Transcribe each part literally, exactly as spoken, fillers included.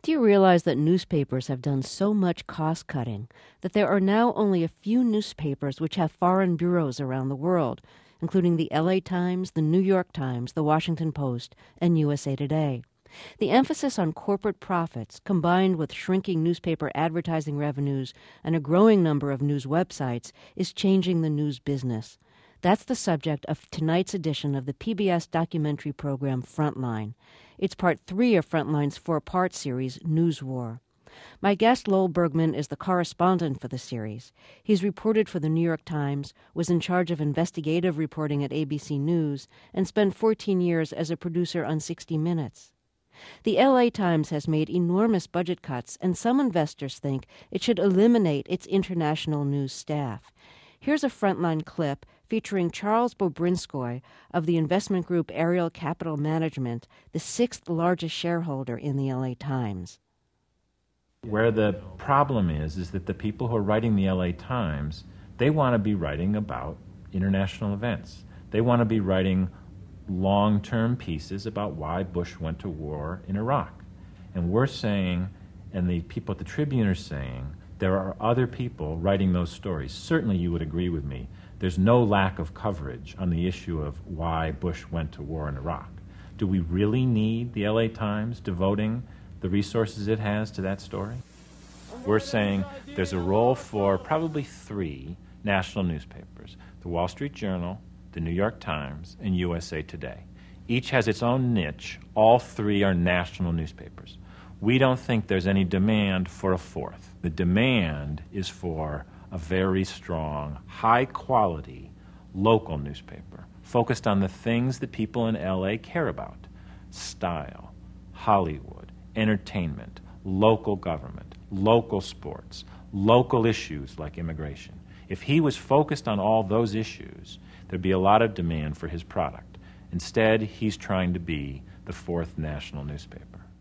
Do you realize that newspapers have done so much cost-cutting that there are now only a few newspapers which have foreign bureaus around the world, including the L A Times, the New York Times, the Washington Post, and U S A Today? The emphasis on corporate profits, combined with shrinking newspaper advertising revenues and a growing number of news websites, is changing the news business. That's the subject of tonight's edition of the P B S documentary program Frontline. It's part three of Frontline's four-part series, News War. My guest, Lowell Bergman, is the correspondent for the series. He's reported for the New York Times, was in charge of investigative reporting at A B C News, and spent fourteen years as a producer on sixty minutes. The L A Times has made enormous budget cuts, and some investors think it should eliminate its international news staff. Here's a Frontline clip featuring Charles Bobrinskoy of the investment group Ariel Capital Management, the sixth largest shareholder in the L A Times. Where the problem is, is that the people who are writing the L A Times, they want to be writing about international events. They want to be writing long-term pieces about why Bush went to war in Iraq. And we're saying, and the people at the Tribune are saying, there are other people writing those stories. Certainly you would agree with me. There's no lack of coverage on the issue of why Bush went to war in Iraq. Do we really need the L A Times devoting the resources it has to that story? We're saying there's a role for probably three national newspapers: the Wall Street Journal, the New York Times, and U S A Today. Each has its own niche. All three are national newspapers. We don't think there's any demand for a fourth. The demand is for a very strong, high-quality, local newspaper focused on the things that people in L A care about: style, Hollywood, entertainment, local government, local sports, local issues like immigration. If he was focused on all those issues, there'd be a lot of demand for his product. Instead, he's trying to be the fourth national newspaper.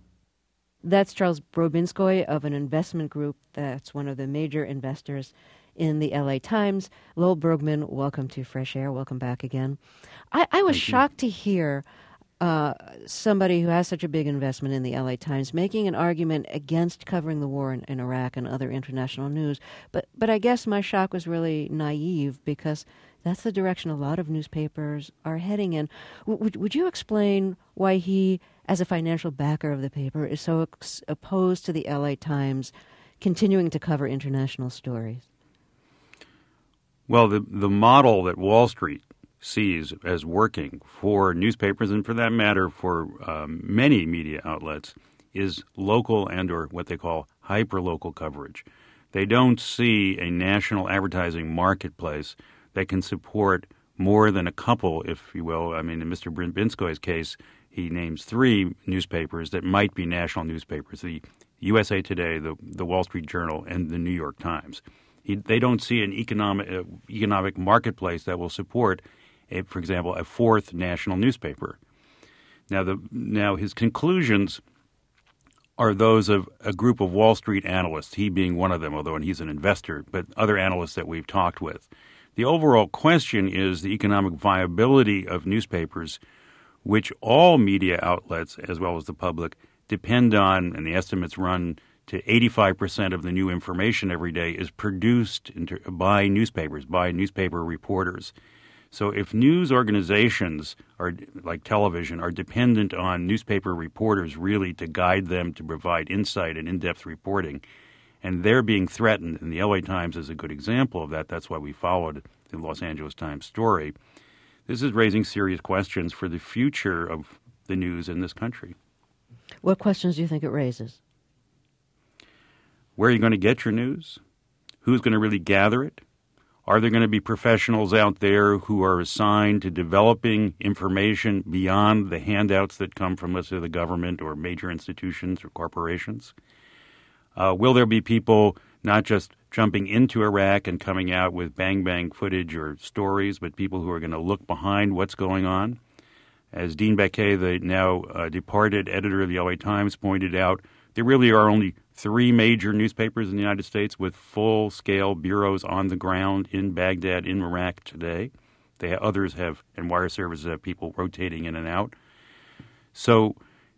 That's Charles Bobrinskoy of an investment group that's one of the major investors in the L A Times. Lowell Bergman, welcome to Fresh Air. Welcome back again. I, I was Thank shocked you. to hear uh, somebody who has such a big investment in the L A Times making an argument against covering the war in, in Iraq and other international news. But, but I guess my shock was really naive, because that's the direction a lot of newspapers are heading in. W- would, would you explain why he, as a financial backer of the paper, is so ex- opposed to the L A Times continuing to cover international stories? Well, the, the model that Wall Street sees as working for newspapers, and for that matter for um, many media outlets, is local and or what they call hyperlocal coverage. They don't see a national advertising marketplace that can support more than a couple, if you will. I mean, in Mister Bobrinskoy's case, he names three newspapers that might be national newspapers: the U S A Today, the, the Wall Street Journal, and the New York Times. He, they don't see an economic uh, economic marketplace that will support, a, for example, a fourth national newspaper. Now, the now his conclusions are those of a group of Wall Street analysts, he being one of them, although he's an investor, but other analysts that we've talked with. The overall question is the economic viability of newspapers, which all media outlets, as well as the public, depend on, and the estimates run to eighty-five percent of the new information every day is produced inter- by newspapers, by newspaper reporters. So if news organizations, are like television, are dependent on newspaper reporters really to guide them, to provide insight and in-depth reporting, and they're being threatened, and the L A Times is a good example of that. That's why we followed the Los Angeles Times story. This is raising serious questions for the future of the news in this country. What questions do you think it raises? Where are you going to get your news? Who's going to really gather it? Are there going to be professionals out there who are assigned to developing information beyond the handouts that come from, let's say, the government or major institutions or corporations? Uh, will there be people not just jumping into Iraq and coming out with bang-bang footage or stories, but people who are going to look behind what's going on? As Dean Baquet, the now uh, departed editor of the L A Times, pointed out, there really are only three major newspapers in the United States with full-scale bureaus on the ground in Baghdad, in Iraq today. They, others have, and wire services have people rotating in and out. So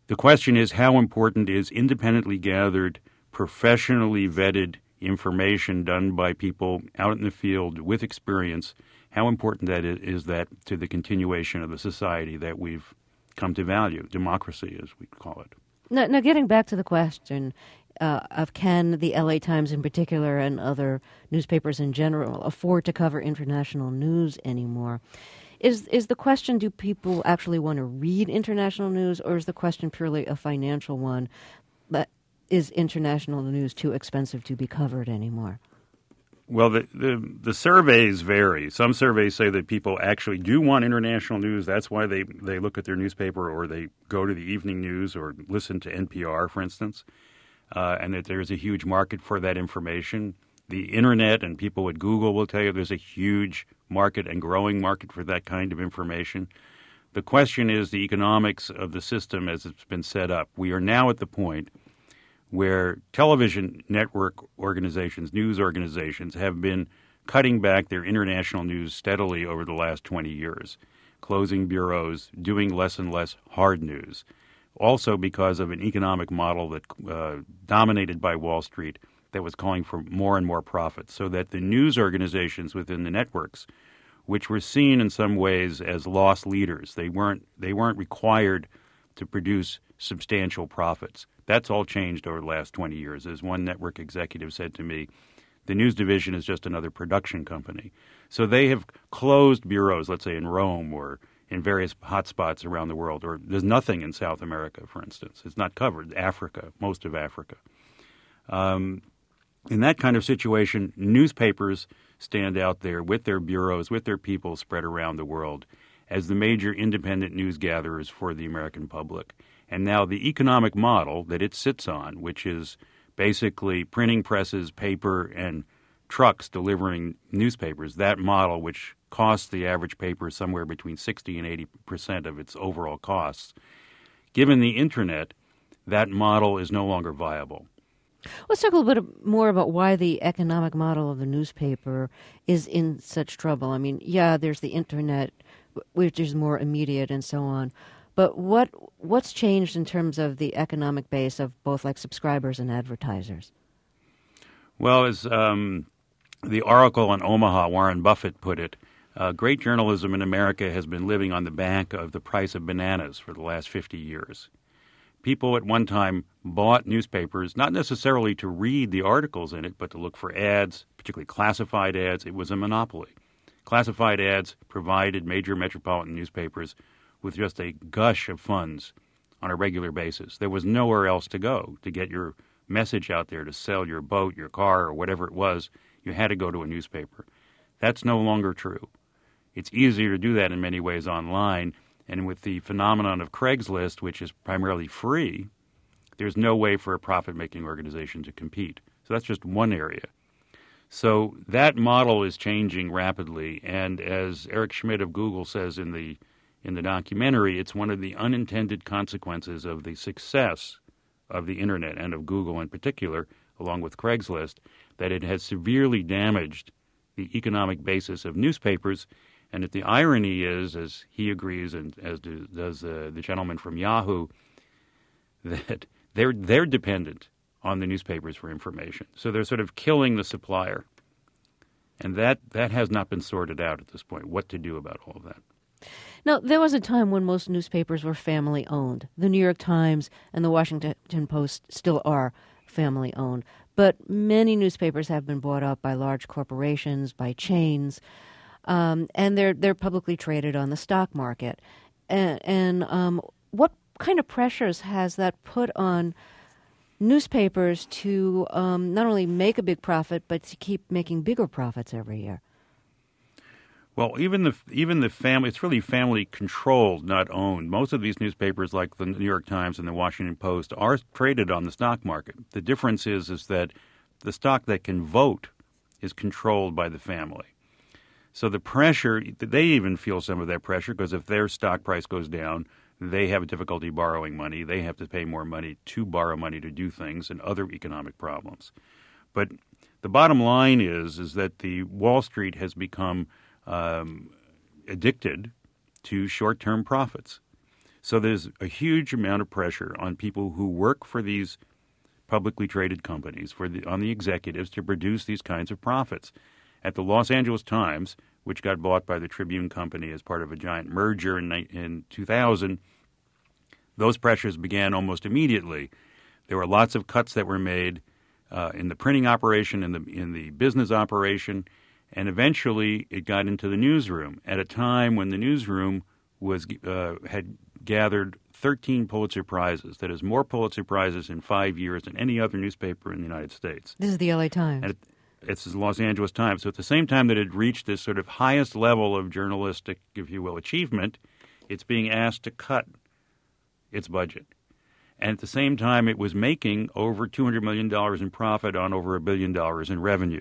The question is, how important is independently gathered, professionally vetted information done by people out in the field with experience? How important that is, is that to the continuation of the society that we've come to value, democracy as we call it? Now, now getting back to the question uh, of can the L A Times in particular and other newspapers in general afford to cover international news anymore, is is the question, do people actually want to read international news, or is the question purely a financial one? But is international news too expensive to be covered anymore? Well, the, the the surveys vary. Some surveys say that people actually do want international news. That's why they, they look at their newspaper, or they go to the evening news or listen to N P R, for instance, uh, and that there's a huge market for that information. The Internet and people at Google will tell you there's a huge market and growing market for that kind of information. The question is the economics of the system as it's been set up. We are now at the point where television network organizations, news organizations, have been cutting back their international news steadily over the last twenty years, closing bureaus, doing less and less hard news, also because of an economic model that uh, dominated by Wall Street that was calling for more and more profits, so that the news organizations within the networks, which were seen in some ways as lost leaders, they weren't they weren't required to produce substantial profits. That's all changed over the last twenty years. As one network executive said to me, the news division is just another production company. So they have closed bureaus, let's say in Rome or in various hotspots around the world, or there's nothing in South America, for instance. It's not covered. Africa, most of Africa. Um, in that kind of situation, newspapers stand out there with their bureaus, with their people spread around the world as the major independent news gatherers for the American public. And now the economic model that it sits on, which is basically printing presses, paper, and trucks delivering newspapers, that model, which costs the average paper somewhere between sixty and eighty percent of its overall costs, given the Internet, that model is no longer viable. Let's talk a little bit more about why the economic model of the newspaper is in such trouble. I mean, yeah, there's the Internet, which is more immediate and so on. But what what's changed in terms of the economic base of both like subscribers and advertisers? Well, as um, the Oracle in Omaha, Warren Buffett, put it, uh, great journalism in America has been living on the back of the price of bananas for the last fifty years. People at one time bought newspapers, not necessarily to read the articles in it, but to look for ads, particularly classified ads. It was a monopoly. Classified ads provided major metropolitan newspapers with just a gush of funds on a regular basis. There was nowhere else to go to get your message out there, to sell your boat, your car, or whatever it was. You had to go to a newspaper. That's no longer true. It's easier to do that in many ways online, and with the phenomenon of Craigslist, which is primarily free, there's no way for a profit-making organization to compete. So that's just one area. So that model is changing rapidly, and as Eric Schmidt of Google says in the in the documentary, it's one of the unintended consequences of the success of the Internet and of Google in particular, along with Craigslist, that it has severely damaged the economic basis of newspapers, and that the irony is, as he agrees and as do, does uh, the gentleman from Yahoo, that they're they're dependent on the newspapers for information. So they're sort of killing the supplier. And that, that has not been sorted out at this point, what to do about all of that. Now, there was a time when most newspapers were family-owned. The New York Times and the Washington Post still are family-owned. But many newspapers have been bought up by large corporations, by chains, um, and they're they're publicly traded on the stock market. And, and um, what kind of pressures has that put on newspapers to um, not only make a big profit, but to keep making bigger profits every year? Well, even the even the family, it's really family controlled, not owned. Most of these newspapers, like the New York Times and the Washington Post, are traded on the stock market. The difference is is that the stock that can vote is controlled by the family. So the pressure, they even feel some of that pressure, because if their stock price goes down, they have difficulty borrowing money. They have to pay more money to borrow money to do things, and other economic problems. But the bottom line is is that the Wall Street has become Um, addicted to short-term profits. So there's a huge amount of pressure on people who work for these publicly traded companies, for the, on the executives to produce these kinds of profits. At the Los Angeles Times, which got bought by the Tribune Company as part of a giant merger in, in two thousand, those pressures began almost immediately. There were lots of cuts that were made uh, in the printing operation, in the in the business operation, and eventually it got into the newsroom at a time when the newsroom was uh, had gathered thirteen Pulitzer Prizes. That is more Pulitzer Prizes in five years than any other newspaper in the United States. This is the L A Times. And it, it's the Los Angeles Times. So at the same time that it reached this sort of highest level of journalistic, if you will, achievement, it's being asked to cut its budget. And at the same time, it was making over two hundred million dollars in profit on over a billion dollars in revenue.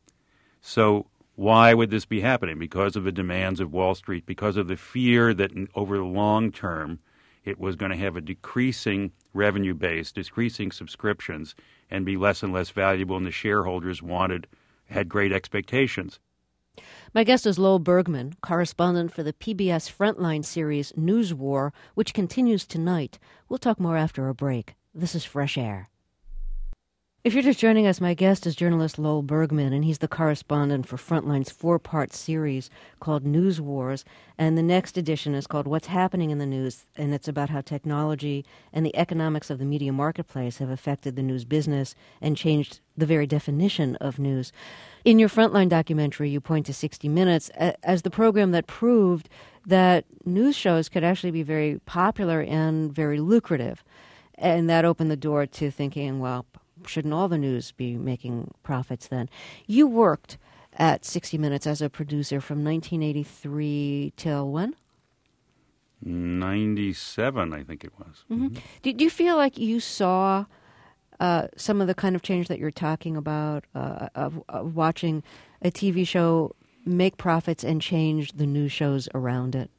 So why would this be happening? Because of the demands of Wall Street, because of the fear that in, over the long term it was going to have a decreasing revenue base, decreasing subscriptions, and be less and less valuable, and the shareholders wanted, had great expectations. My guest is Lowell Bergman, correspondent for the P B S Frontline series News War, which continues tonight. We'll talk more after a break. This is Fresh Air. If you're just joining us, my guest is journalist Lowell Bergman, and he's the correspondent for Frontline's four-part series called News Wars. And the next edition is called What's Happening in the News, and it's about how technology and the economics of the media marketplace have affected the news business and changed the very definition of news. In your Frontline documentary, you point to sixty minutes as the program that proved that news shows could actually be very popular and very lucrative. And that opened the door to thinking, well, shouldn't all the news be making profits then? You worked at sixty minutes as a producer from nineteen eighty-three till when? ninety-seven, I think it was. Mm-hmm. Mm-hmm. Do, do you feel like you saw uh, some of the kind of change that you're talking about, uh, of, of watching a T V show make profits and change the news shows around it?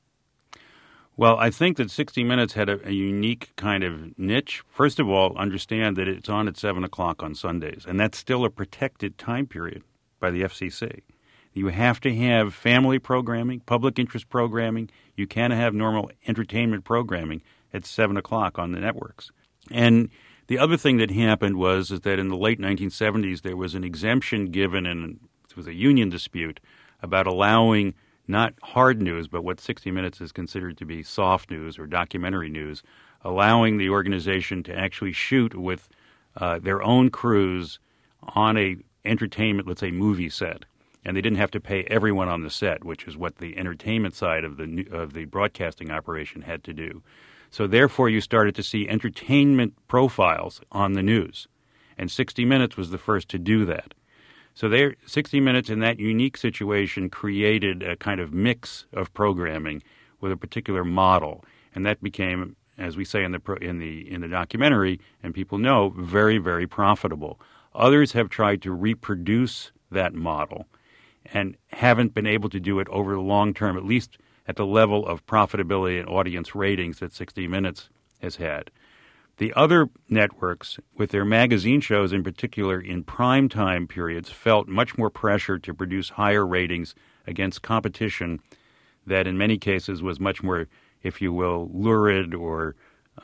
Well, I think that sixty minutes had a, a unique kind of niche. First of all, understand that it's on at seven o'clock on Sundays, and that's still a protected time period by the F C C. You have to have family programming, public interest programming. You can't have normal entertainment programming at seven o'clock on the networks. And the other thing that happened was is that in the late nineteen seventies, there was an exemption given, and it was a union dispute about allowing not hard news, but what sixty minutes is considered to be soft news or documentary news, allowing the organization to actually shoot with uh, their own crews on a entertainment, let's say, movie set. And they didn't have to pay everyone on the set, which is what the entertainment side of the of the broadcasting operation had to do. So therefore, you started to see entertainment profiles on the news. And sixty minutes was the first to do that. So there, sixty minutes in that unique situation created a kind of mix of programming with a particular model, and that became, as we say in the pro, in the in the documentary, and people know, very very profitable. Others have tried to reproduce that model, and haven't been able to do it over the long term, at least at the level of profitability and audience ratings that sixty minutes has had. The other networks, with their magazine shows in particular in prime time periods, felt much more pressure to produce higher ratings against competition that in many cases was much more, if you will, lurid or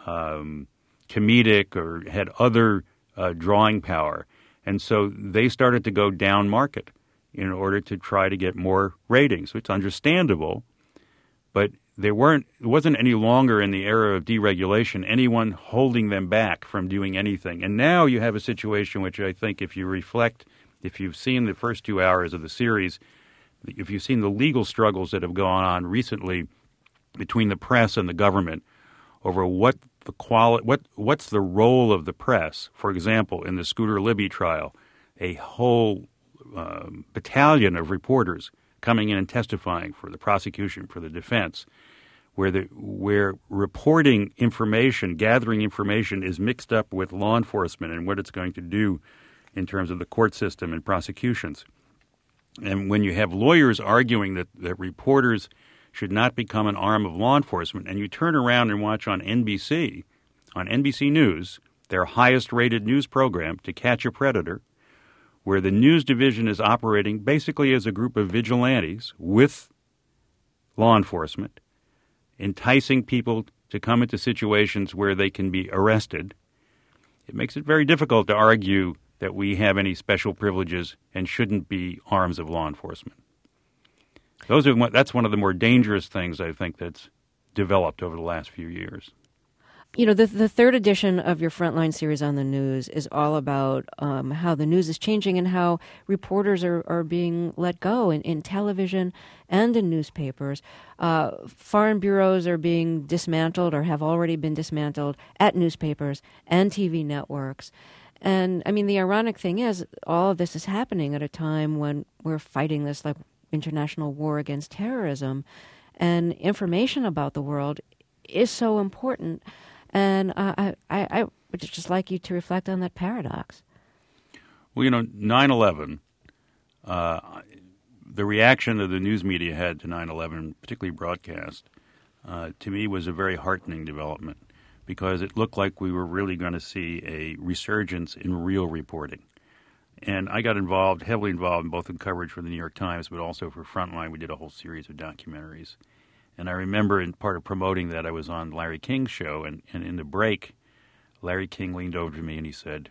um, comedic or had other uh, drawing power. And so they started to go down market in order to try to get more ratings, which is understandable, but There weren't. It wasn't any longer in the era of deregulation anyone holding them back from doing anything. And now you have a situation which I think, if you reflect, if you've seen the first two hours of the series, if you've seen the legal struggles that have gone on recently between the press and the government over what the quali- what what's the role of the press. For example, in the Scooter Libby trial, a whole uh, battalion of reporters coming in and testifying for the prosecution, for the defense, where the where reporting information, gathering information is mixed up with law enforcement and what it's going to do in terms of the court system and prosecutions. And when you have lawyers arguing that, that reporters should not become an arm of law enforcement, and you turn around and watch on N B C, on N B C News, their highest-rated news program, To Catch a Predator, where the news division is operating basically as a group of vigilantes with law enforcement, enticing people to come into situations where they can be arrested, it makes it very difficult to argue that we have any special privileges and shouldn't be arms of law enforcement. Those are that's one of the more dangerous things I think that's developed over the last few years. You know, the the third edition of your Frontline series on the news is all about um, how the news is changing and how reporters are, are being let go in, in television and in newspapers. Uh, foreign bureaus are being dismantled or have already been dismantled at newspapers and T V networks. And, I mean, the ironic thing is all of this is happening at a time when we're fighting this, like, international war against terrorism. And information about the world is so important. And uh, I, I, I would just like you to reflect on that paradox. Well, you know, nine eleven, uh, the reaction that the news media had to nine eleven, particularly broadcast, uh, to me was a very heartening development because it looked like we were really going to see a resurgence in real reporting. And I got involved, heavily involved, in both in coverage for the New York Times, but also for Frontline. We did a whole series of documentaries. And I remember in part of promoting that I was on Larry King's show, and, and in the break, Larry King leaned over to me and he said,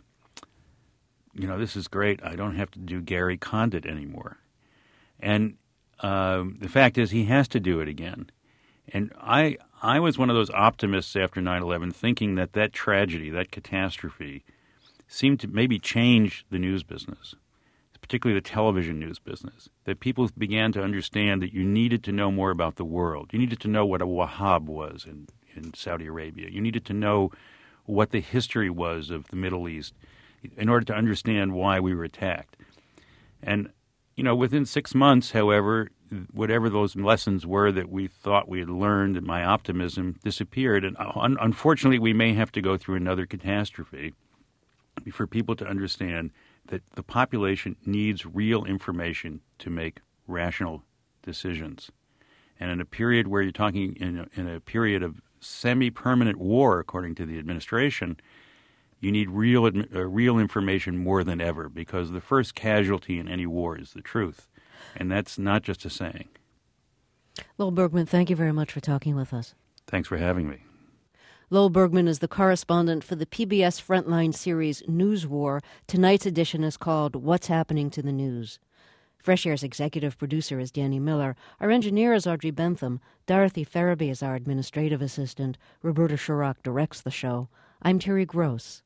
you know, this is great. I don't have to do Gary Condit anymore. And um, the fact is he has to do it again. And I I was one of those optimists after nine eleven thinking that that tragedy, that catastrophe, seemed to maybe change the news business, particularly the television news business, that people began to understand that you needed to know more about the world. You needed to know what a Wahhab was in, in Saudi Arabia. You needed to know what the history was of the Middle East in order to understand why we were attacked. And, you know, within six months, however, whatever those lessons were that we thought we had learned, my optimism disappeared. And un- unfortunately, we may have to go through another catastrophe for people to understand that the population needs real information to make rational decisions. And in a period where you're talking in a, in a period of semi-permanent war, according to the administration, you need real uh, real information more than ever because the first casualty in any war is the truth. And that's not just a saying. Lowell Bergman, thank you very much for talking with us. Thanks for having me. Lowell Bergman is the correspondent for the P B S Frontline series News War. Tonight's edition is called What's Happening to the News. Fresh Air's executive producer is Danny Miller. Our engineer is Audrey Bentham. Dorothy Farabee is our administrative assistant. Roberta Shurrock directs the show. I'm Terry Gross.